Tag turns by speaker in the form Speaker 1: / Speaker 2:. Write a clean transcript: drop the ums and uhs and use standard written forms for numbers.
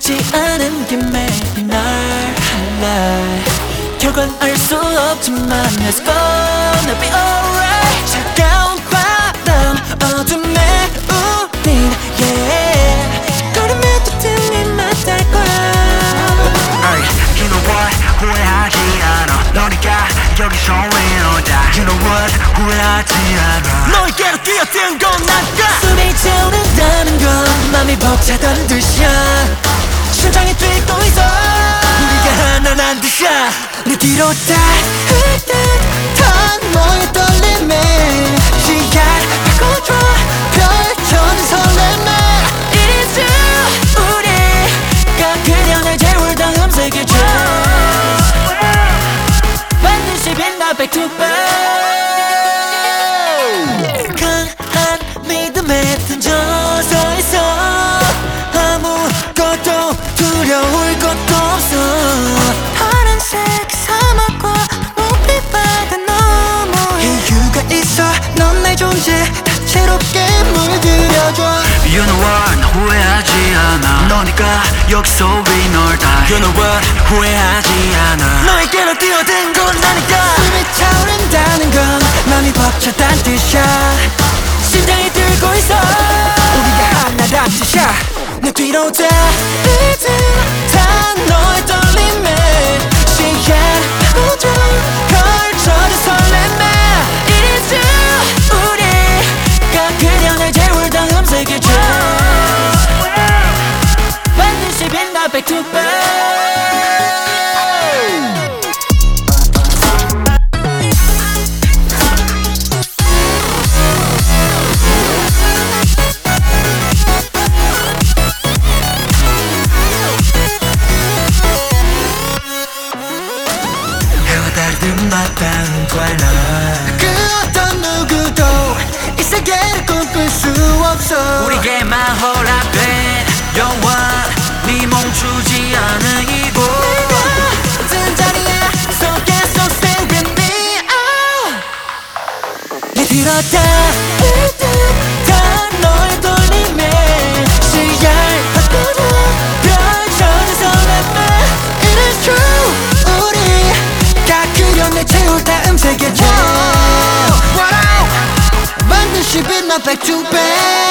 Speaker 1: 닿지 않은 김에 날 할래. 결과는 알 수 없지만 It's gonna be alright. 차가운 바람 어둠에 우린 yeah. 걸음에 또 틈이 맞닿을 거야.
Speaker 2: You know what 후회하지 않아. 너니까 여기서 위로다. You know what 후회하지 않아.
Speaker 1: 너에게로 뛰어든 건 난가. 숨이 차오른다는 건 맘이 벅차던 듯이야. 심장이 뛰고 있어. 우리가 하나란 듯이야. 내 뒤로 다 흐릿한 너의 떨림에 시야를 바꿔줘. 펼쳐진 설렘에 It is you. 우리가 그냥 날 재울다 흠색해줘. 반드시 빛나 back to back. 강한 믿음에 던져서 있어. 아무것도 두려울 것도 없어. 파란색 사막과 높이 바다 너머 이유가 있어. 넌 내 존재 다채롭게 물들여줘.
Speaker 2: You know what 후회하지 않아. 너니까 여기서 위널다. You know what 후회하지 않아.
Speaker 1: 너에게로 뛰어든 건 나니까. 숨이 차오른다는 건 맘이 벅찼단 뜻이야. 심장이 뛰고 있어. 우리가 하나란 뜻이야. 내 뒤로 다 흐릿한 너의 떨림에 시야를 바꿔줘. 펼쳐진 설렘에 It is you. 우리가 그냥 날 재울다 흠색해줘. 반드시 빛나 back to back.
Speaker 2: 다른 마땅한 twilight.
Speaker 1: 그 어떤 누구도 이 세계를 꿈꿀 수 없어.
Speaker 2: 우리에게만 허락된 영원히 멈추지 않은 이곳.
Speaker 1: 내가 든 자리에 So get so stay with me. 내 들었다 다 너의 떨림에 시야를 바꿔줘. 펼쳐진 설렘에 It is true. 우리가 그려내 채울 다 음색해줘. 반드시 빛나 back to back.